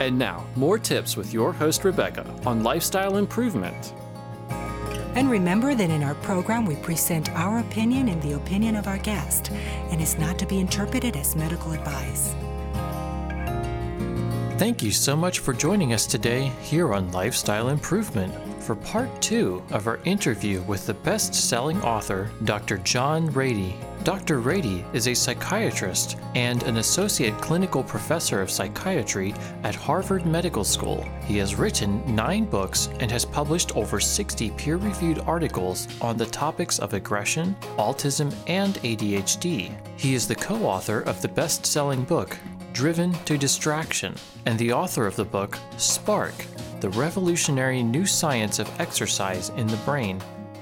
And now, more tips with your host, Rebecca, on lifestyle improvement. And remember that in our program, we present our opinion and the opinion of our guest, and is not to be interpreted as medical advice. Thank you so much for joining us today here on Lifestyle Improvement for part 2 of our interview with the best-selling author, Dr. John Ratey. Dr. Ratey is a psychiatrist and an associate clinical professor of psychiatry at Harvard Medical School. He has written 9 books and has published over 60 peer-reviewed articles on the topics of aggression, autism, and ADHD. He is the co-author of the best-selling book, Driven to Distraction, and the author of the book, Spark, the revolutionary new science of exercise in the brain.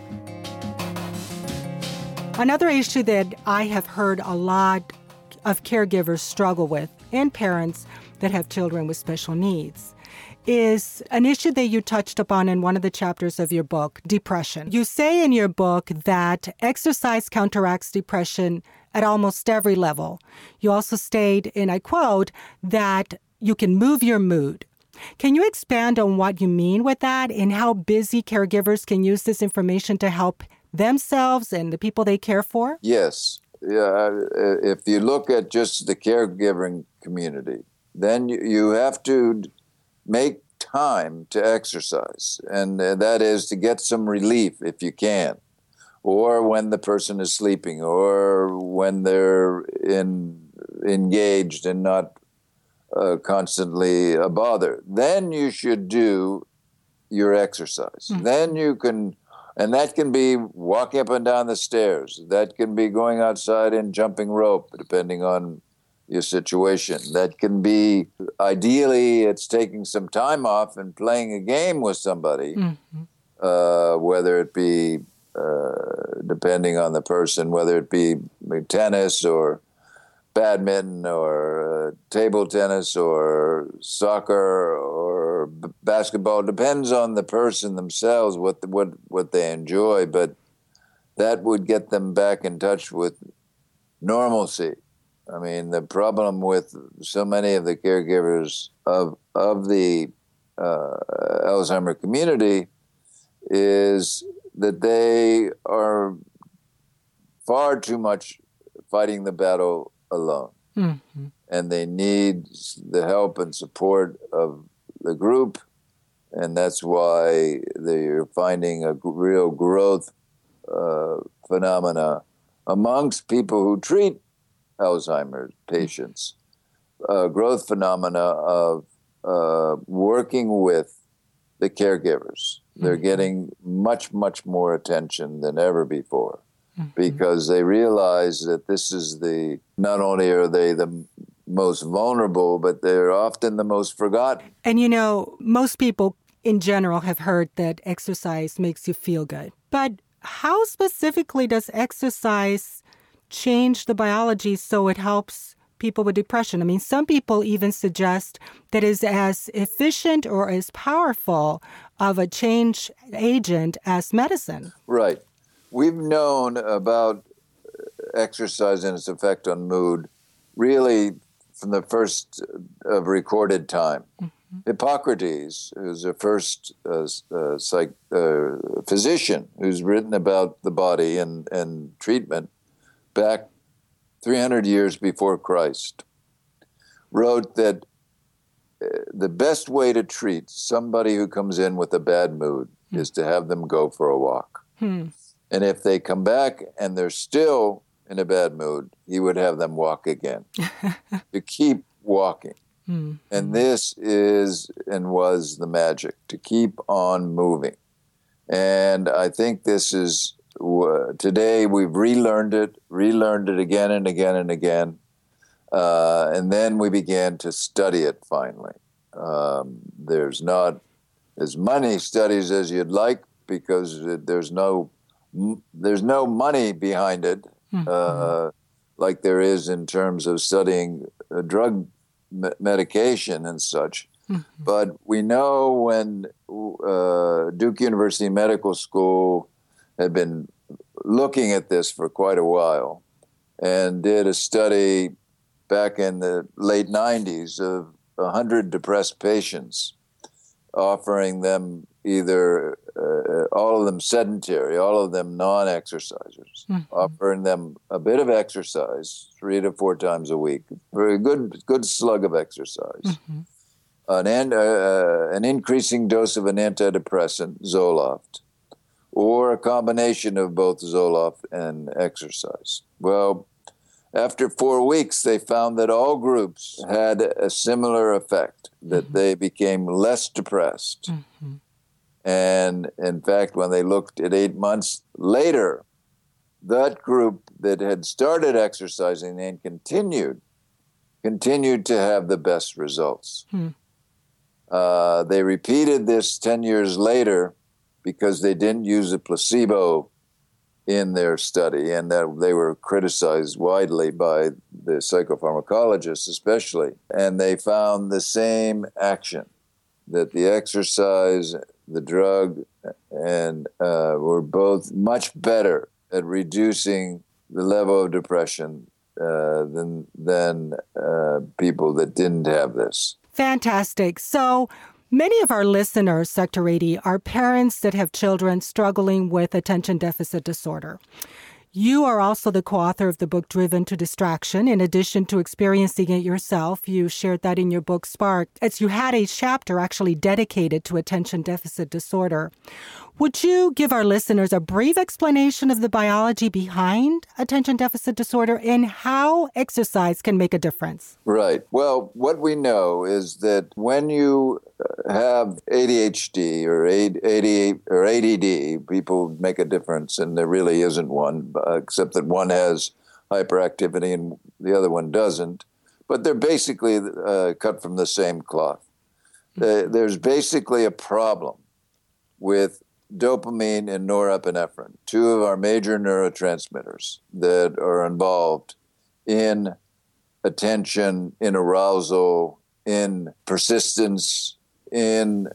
Another issue that I have heard a lot of caregivers struggle with, and parents that have children with special needs, is an issue that you touched upon in one of the chapters of your book, depression. You say in your book that exercise counteracts depression at almost every level. You also state, and I quote, that you can move your mood. Can you expand on what you mean with that and how busy caregivers can use this information to help themselves and the people they care for? Yes. If you look at just the caregiving community, then you have to make time to exercise, and that is to get some relief if you can, or when the person is sleeping, or when they're engaged and not constantly a bother. Then you should do your exercise. Mm-hmm. Then you can, and that can be walking up and down the stairs. That can be going outside and jumping rope, depending on your situation. That can be, ideally, it's taking some time off and playing a game with somebody, whether it be, depending on the person, whether it be tennis or badminton or table tennis or soccer or basketball. Depends on the person themselves, what they enjoy, but that would get them back in touch with normalcy. I mean, the problem with so many of the caregivers of the Alzheimer community is that they are far too much fighting the battle alone. Mm-hmm. And they need the help and support of the group, and that's why they're finding a real growth phenomena amongst people who treat Alzheimer's patients, growth phenomena of working with the caregivers. They're getting much, much more attention than ever before, because they realize that this is not only are they the most vulnerable, but they're often the most forgotten. And you know, most people in general have heard that exercise makes you feel good. But how specifically does exercise change the biology so it helps people with depression? I mean, some people even suggest that it's as efficient or as powerful of a change agent as medicine. Right. We've known about exercise and its effect on mood really from the first of recorded time. Mm-hmm. Hippocrates, who's the first physician who's written about the body and treatment back 300 years before Christ, wrote that the best way to treat somebody who comes in with a bad mood is to have them go for a walk. And if they come back and they're still in a bad mood, he would have them walk again, to keep walking. And this is and was the magic, to keep on moving. And I think this is, today we've relearned it again and again and again. And then we began to study it finally. There's not as many studies as you'd like, because there's no money behind it, like there is in terms of studying drug medication and such. But we know when Duke University Medical School had been looking at this for quite a while and did a study back in the late 90s of 100 depressed patients, offering them either all of them sedentary, all of them non-exercisers, offering them a bit of exercise 3 to 4 times a week, very good slug of exercise, an increasing dose of an antidepressant, Zoloft, or a combination of both Zoloft and exercise. Well, after 4 weeks, they found that all groups had a similar effect, that they became less depressed. And in fact, when they looked at 8 months later, that group that had started exercising and continued to have the best results. They repeated this 10 years later because they didn't use a placebo in their study, and that they were criticized widely by the psychopharmacologists especially. And they found the same action, that the exercise, the drug, and were both much better at reducing the level of depression than people that didn't have this. Fantastic. So many of our listeners, Dr. Ratey, are parents that have children struggling with attention deficit disorder. You are also the co-author of the book Driven to Distraction. In addition to experiencing it yourself, you shared that in your book Spark, as you had a chapter actually dedicated to attention deficit disorder. Would you give our listeners a brief explanation of the biology behind attention deficit disorder and how exercise can make a difference? Right. Well, what we know is that when you have ADHD or ADD, people make a difference, and there really isn't one, except that one has hyperactivity and the other one doesn't. But they're basically cut from the same cloth. There's basically a problem with dopamine and norepinephrine, 2 of our major neurotransmitters that are involved in attention, in arousal, in persistence, in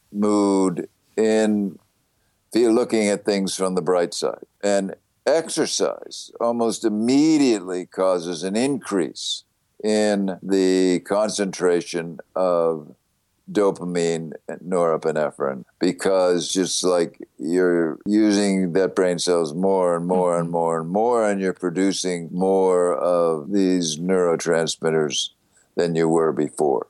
mood, in looking at things from the bright side. And exercise almost immediately causes an increase in the concentration of dopamine and norepinephrine, because just like you're using that brain cells more and more and more and more, and you're producing more of these neurotransmitters than you were before.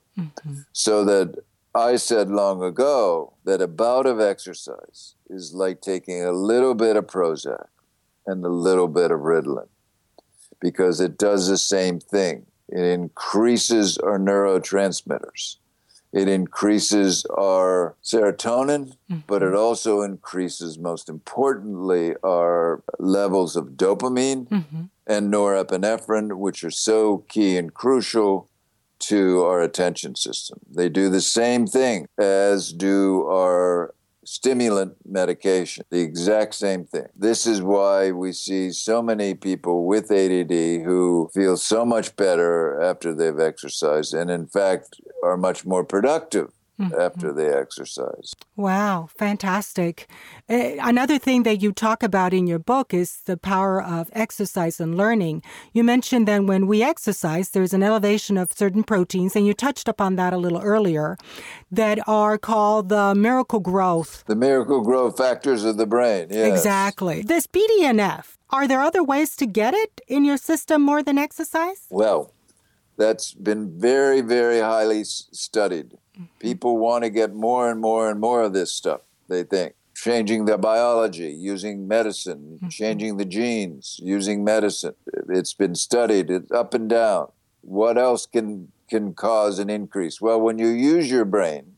So that I said long ago that a bout of exercise is like taking a little bit of Prozac and a little bit of Ritalin, because it does the same thing. It increases our neurotransmitters. It increases our serotonin, but it also increases, most importantly, our levels of dopamine and norepinephrine, which are so key and crucial to our attention system. They do the same thing as do our stimulant medication, the exact same thing. This is why we see so many people with ADD who feel so much better after they've exercised, and in fact are much more productive after they exercise. Wow, fantastic. Another thing that you talk about in your book is the power of exercise and learning. You mentioned that when we exercise, there's an elevation of certain proteins, and you touched upon that a little earlier, that are called the miracle growth. The miracle growth factors of the brain, yes. Exactly. This BDNF, are there other ways to get it in your system more than exercise? Well, that's been very, very highly studied. People want to get more and more and more of this stuff, they think. Changing the biology, using medicine, changing the genes, using medicine. It's been studied, it's up and down. What else can cause an increase? Well, when you use your brain,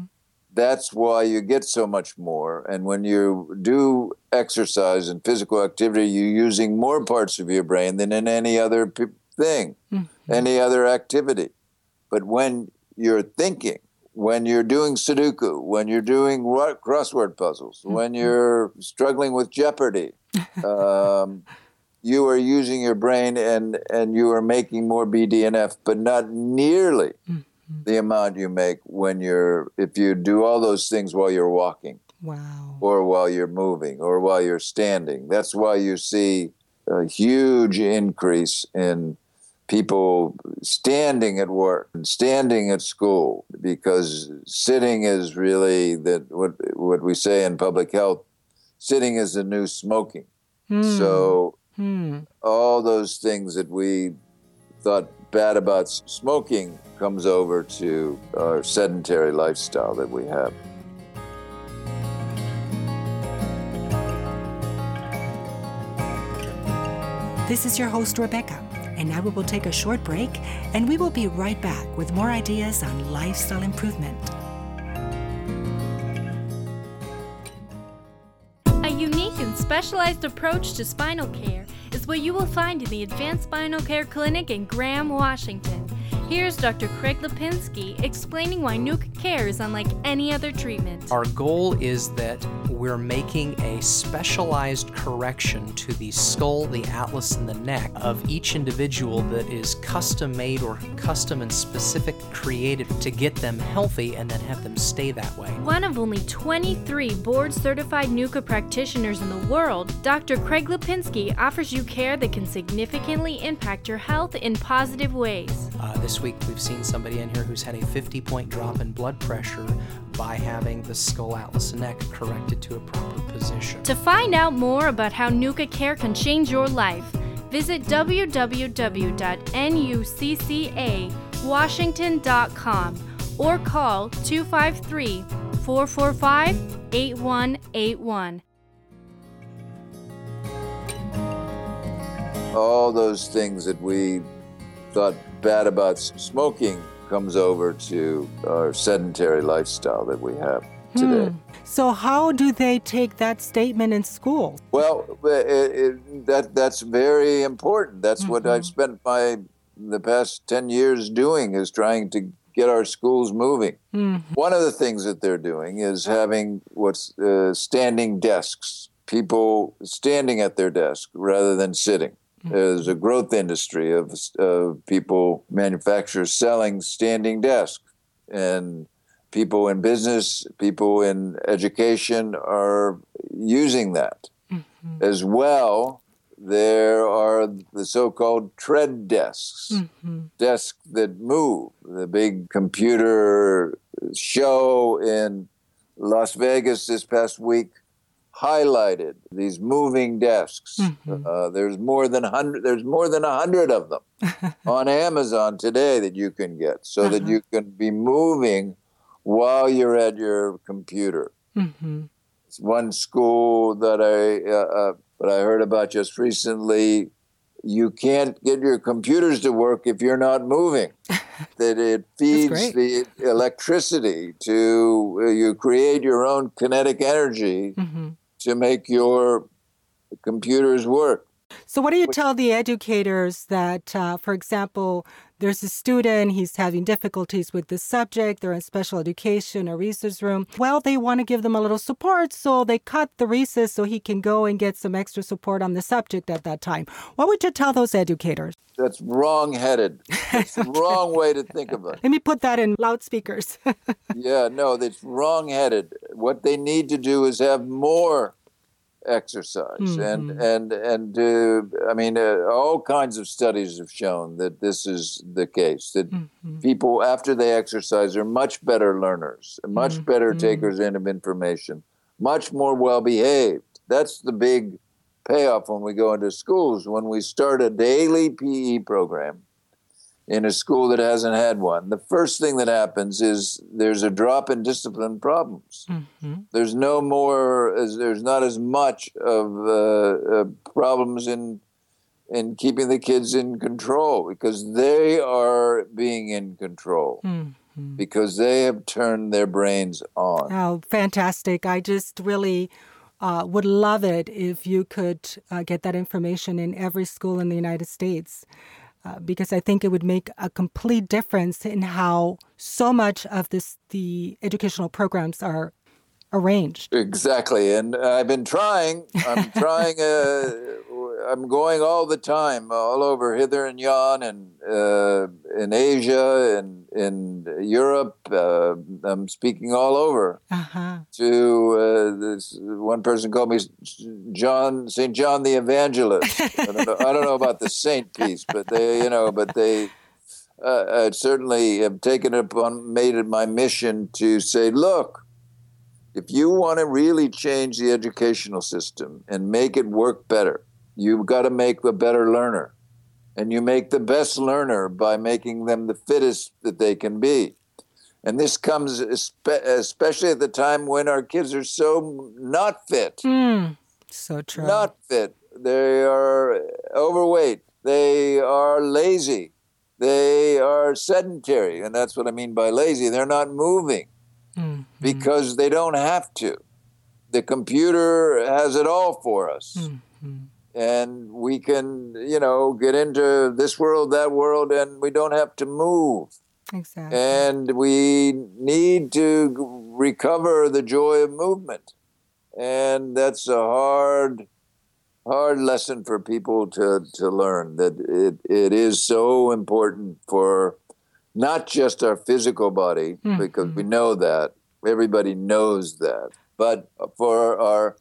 that's why you get so much more. And when you do exercise and physical activity, you're using more parts of your brain than in any other thing, any other activity. But when you're thinking, when you're doing Sudoku, when you're doing crossword puzzles, when you're struggling with Jeopardy, you are using your brain and you are making more BDNF, but not nearly the amount you make if you do all those things while you're walking. Wow. Or while you're moving, or while you're standing. That's why you see a huge increase in people standing at work and standing at school, because sitting is really what we say in public health, sitting is the new smoking. So all those things that we thought bad about smoking comes over to our sedentary lifestyle that we have. This is your host, Rebecca, and now we will take a short break, and we will be right back with more ideas on lifestyle improvement. A unique and specialized approach to spinal care is what you will find in the Advanced Spinal Care Clinic in Graham, Washington. Here's Dr. Craig Lipinski explaining why Nuka Care is unlike any other treatment. Our goal is that we're making a specialized correction to the skull, the atlas, and the neck of each individual that is custom made or custom and specific created to get them healthy and then have them stay that way. One of only 23 board-certified Nuka practitioners in the world, Dr. Craig Lipinski offers you care that can significantly impact your health in positive ways. This week we've seen somebody in here who's had a 50-point drop in blood pressure by having the skull, atlas, and neck corrected to a proper position. To find out more about how Nuka Care can change your life, visit www.nuccawashington.com or call 253-445-8181. All those things that we thought bad about smoking comes over to our sedentary lifestyle that we have today. So how do they take that statement in school? Well, that's very important. That's what I've spent the past 10 years doing, is trying to get our schools moving. One of the things that they're doing is having what's standing desks, people standing at their desk rather than sitting. There's a growth industry of people, manufacturers selling standing desks. And people in business, people in education are using that. As well, there are the so-called tread desks, desks that move. The big computer show in Las Vegas this past week highlighted these moving desks. There's more than 100 of them on Amazon today that you can get, so that you can be moving while you're at your computer. It's one school that I heard about just recently. You can't get your computers to work if you're not moving. That it feeds the electricity to you create your own kinetic energy to make your computers work. So what do you tell the educators that, for example, there's a student, he's having difficulties with this subject, they're in special education or recess room. Well, they want to give them a little support, so they cut the recess so he can go and get some extra support on the subject at that time. What would you tell those educators? That's wrong-headed. That's the wrong way to think of it. Let me put that in loudspeakers. Yeah, no, that's wrong-headed. What they need to do is have more exercise, and all kinds of studies have shown that this is the case, that people after they exercise are much better learners, much better takers in of information, much more well-behaved. That's the big payoff when we go into schools. When we start a daily PE program in a school that hasn't had one, the first thing that happens is there's a drop in discipline problems. There's there's not as much of problems in keeping the kids in control, because they are being in control, because they have turned their brains on. Oh, fantastic. I just really would love it if you could get that information in every school in the United States. Because I think it would make a complete difference in how so much of the educational programs are arranged. Exactly. And I've been trying. I'm I'm going all the time, all over hither and yon, and in Asia and in Europe. I'm speaking all over. To this one person called me St. John the Evangelist. I don't know about the saint piece, but they certainly have taken it upon, made it my mission to say, look, if you want to really change the educational system and make it work better, you've got to make a better learner. And you make the best learner by making them the fittest that they can be. And this comes especially at the time when our kids are so not fit. So true. Not fit. They are overweight. They are lazy. They are sedentary. And that's what I mean by lazy. They're not moving. Because they don't have to. The computer has it all for us. And we can, get into this world, that world, and we don't have to move. Exactly. And we need to recover the joy of movement. And that's a hard lesson for people to learn, that it is so important for not just our physical body, because we know that. Everybody knows that. But for our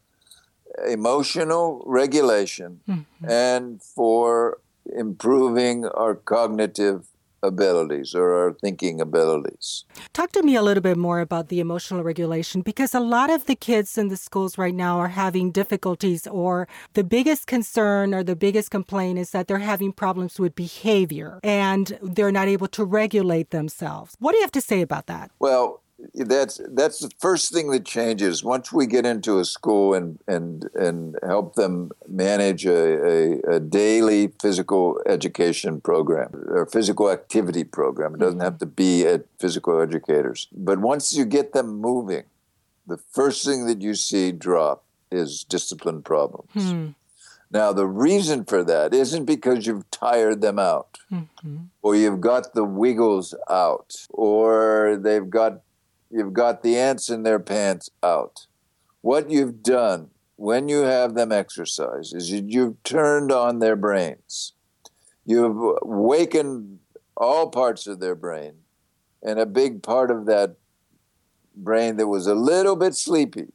emotional regulation and for improving our cognitive abilities or our thinking abilities. Talk to me a little bit more about the emotional regulation, because a lot of the kids in the schools right now are having difficulties, or the biggest concern or the biggest complaint is that they're having problems with behavior and they're not able to regulate themselves. What do you have to say about that? Well, that's the first thing that changes once we get into a school and help them manage a daily physical education program or physical activity program. It doesn't have to be at physical educators. But once you get them moving, the first thing that you see drop is discipline problems. Now, the reason for that isn't because you've tired them out or you've got the wiggles out or you've got the ants in their pants out. What you've done when you have them exercise is you've turned on their brains. You've awakened all parts of their brain, and a big part of that brain that was a little bit sleepy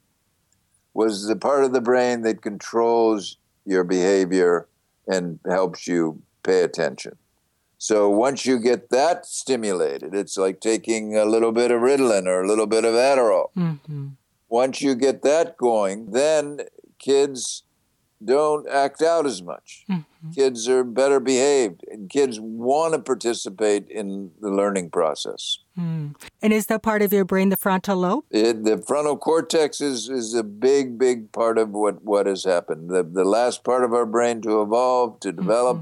was the part of the brain that controls your behavior and helps you pay attention. So once you get that stimulated, it's like taking a little bit of Ritalin or a little bit of Adderall. Once you get that going, then kids don't act out as much. Kids are better behaved, and kids want to participate in the learning process. And is that part of your brain the frontal lobe? The frontal cortex is a big, big part of what has happened. The last part of our brain to evolve, to develop,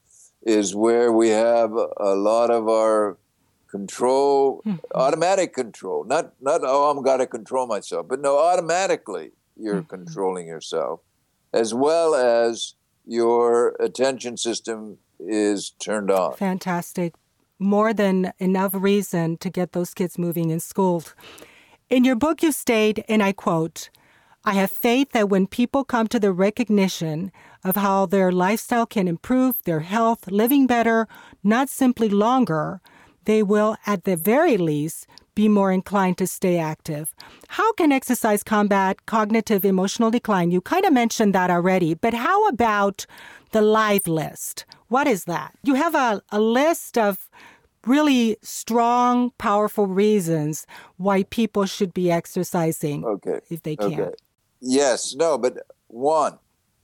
is where we have a lot of our control, automatic control. Not I'm got to control myself, but no, automatically you're controlling yourself, as well as your attention system is turned on. Fantastic. More than enough reason to get those kids moving in school. In your book, you state, and I quote, "I have faith that when people come to the recognition of how their lifestyle can improve their health, living better, not simply longer, they will, at the very least, be more inclined to stay active." How can exercise combat cognitive emotional decline? You kind of mentioned that already, but how about the live list? What is that? You have a list of really strong, powerful reasons why people should be exercising if they can. Yes, no, but one,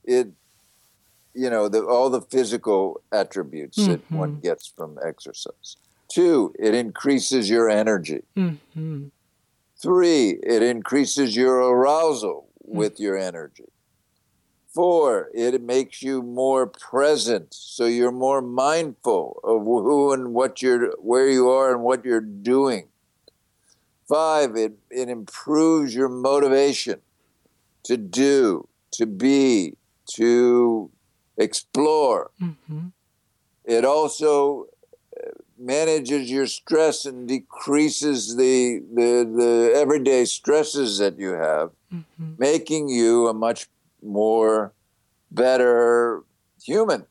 all the physical attributes that one gets from exercise. 2, it increases your energy. 3, it increases your arousal with your energy. 4, it makes you more present, so you're more mindful of who and where you are and what you're doing. 5, it improves your motivation to do, to be, to explore. It also manages your stress and decreases the everyday stresses that you have, making you a much more better human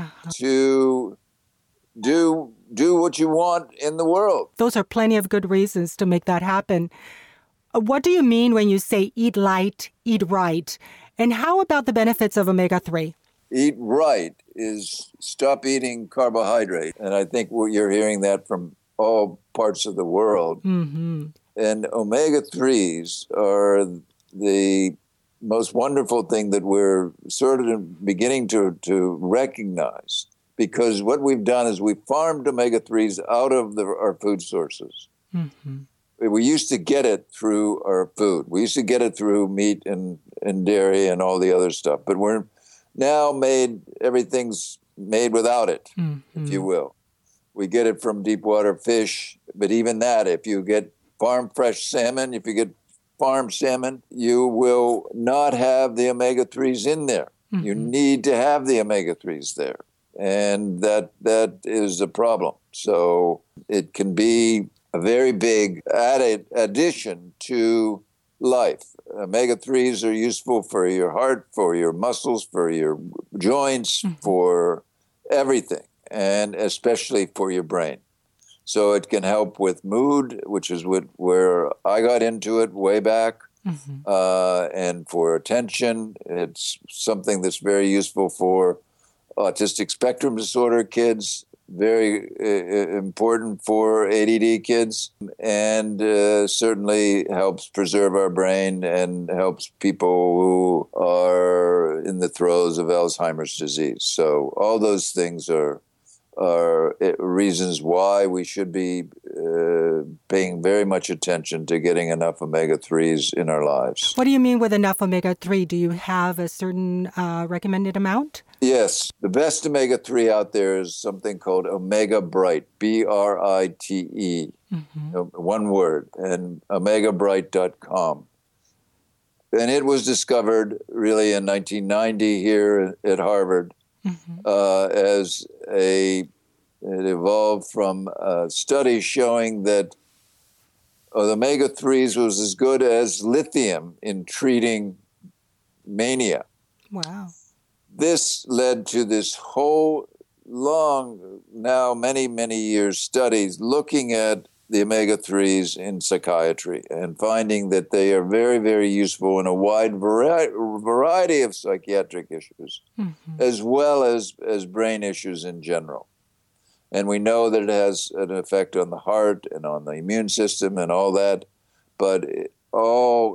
to do what you want in the world. Those are plenty of good reasons to make that happen. What do you mean when you say eat light, eat right? And how about the benefits of omega-3? Eat right is stop eating carbohydrate. And I think you're hearing that from all parts of the world. Mm-hmm. And omega-3s are the most wonderful thing that we're sort of beginning to recognize. Because what we've done is we farmed omega-3s out of our food sources. Mm-hmm. We used to get it through our food. We used to get it through meat and dairy and all the other stuff. But we're now everything's made without it, if you will. We get it from deep water fish. But even that, if you get farm fresh salmon, if you get farm salmon, you will not have the omega-3s in there. Mm-hmm. You need to have the omega-3s there. And that is a problem. So it can be a very big added addition to life. Omega-3s are useful for your heart, for your muscles, for your joints, for everything, and especially for your brain. So it can help with mood, which is where I got into it way back, and for attention. It's something that's very useful for autistic spectrum disorder kids, very important for ADD kids, and certainly helps preserve our brain and helps people who are in the throes of Alzheimer's disease. So all those things are reasons why we should be paying very much attention to getting enough omega-3s in our lives. What do you mean with enough omega-3? Do you have a certain recommended amount? Yes. The best omega-3 out there is something called Omega Bright, Brite, one word, and omegabright.com. And it was discovered really in 1990 here at Harvard. As it evolved from studies showing that the omega-3s was as good as lithium in treating mania. Wow. This led to this whole long, now many, many years studies looking at the omega-3s in psychiatry and finding that they are very, very useful in a wide variety of psychiatric issues, as well as brain issues in general. And we know that it has an effect on the heart and on the immune system and all that, but in all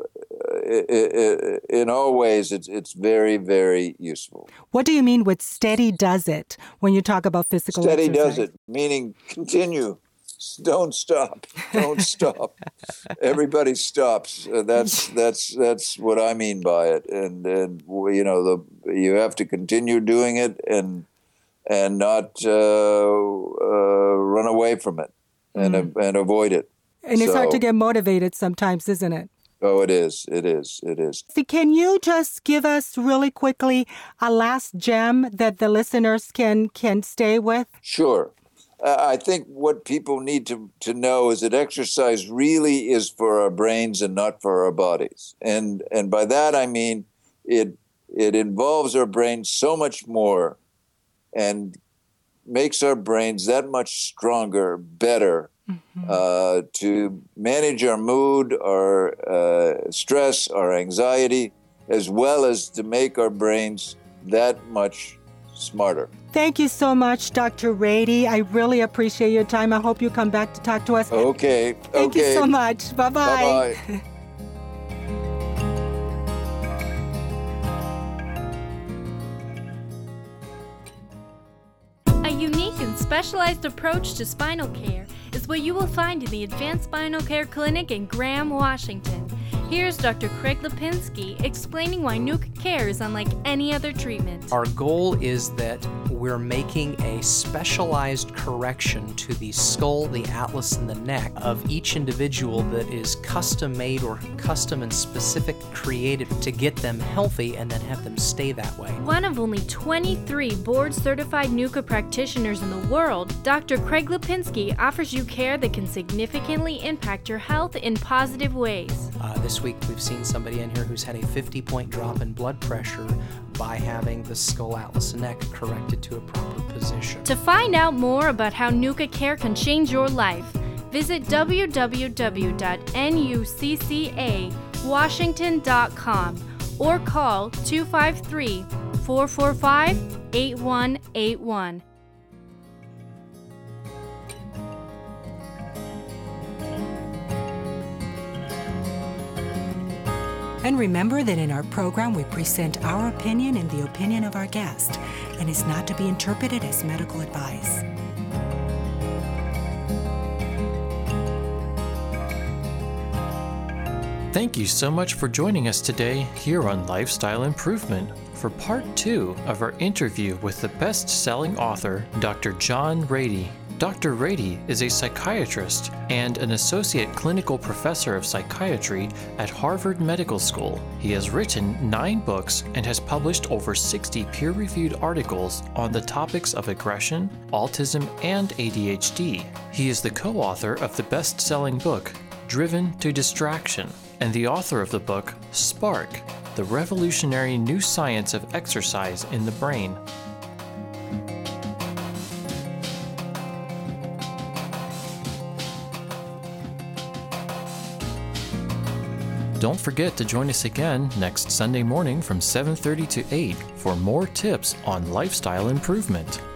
ways, it's very, very useful. What do you mean with steady does it when you talk about physical exercise? Steady does it, meaning continue. Don't stop. Don't stop. Everybody stops. That's what I mean by it. And you have to continue doing it and not run away from it and avoid it. And it's hard to get motivated sometimes, isn't it? Oh, it is. It is. It is. Can you just give us really quickly a last gem that the listeners can stay with? Sure. I think what people need to know is that exercise really is for our brains and not for our bodies. And by that I mean it involves our brains so much more and makes our brains that much stronger, better, to manage our mood, our stress, our anxiety, as well as to make our brains that much smarter. Thank you so much, Dr. Rady. I really appreciate your time. I hope you come back to talk to us. Okay. Thank you so much. Bye-bye. Bye-bye. A unique and specialized approach to spinal care is what you will find in the Advanced Spinal Care Clinic in Graham, Washington. Here's Dr. Craig Lipinski explaining why Nuke Care is unlike any other treatment. Our goal is that we're making a specialized correction to the skull, the atlas, and the neck of each individual that is custom made or custom and specific created to get them healthy and then have them stay that way. One of only 23 board-certified NUCA practitioners in the world, Dr. Craig Lipinski offers you care that can significantly impact your health in positive ways. This week we've seen somebody in here who's had a 50-point drop in blood pressure by having the skull, atlas, and neck corrected to a proper position. To find out more about how NUCCA Care can change your life, visit www.nuccawashington.com or call 253-445-8181. And remember that in our program we present our opinion and the opinion of our guest, and is not to be interpreted as medical advice. Thank you so much for joining us today here on Lifestyle Improvement for part 2 of our interview with the best-selling author, Dr. John Ratey. Dr. Ratey is a psychiatrist and an associate clinical professor of psychiatry at Harvard Medical School. He has written 9 books and has published over 60 peer-reviewed articles on the topics of aggression, autism, and ADHD. He is the co-author of the best-selling book, Driven to Distraction, and the author of the book, Spark, the revolutionary new science of exercise in the brain. Don't forget to join us again next Sunday morning from 7:30 to 8 for more tips on lifestyle improvement.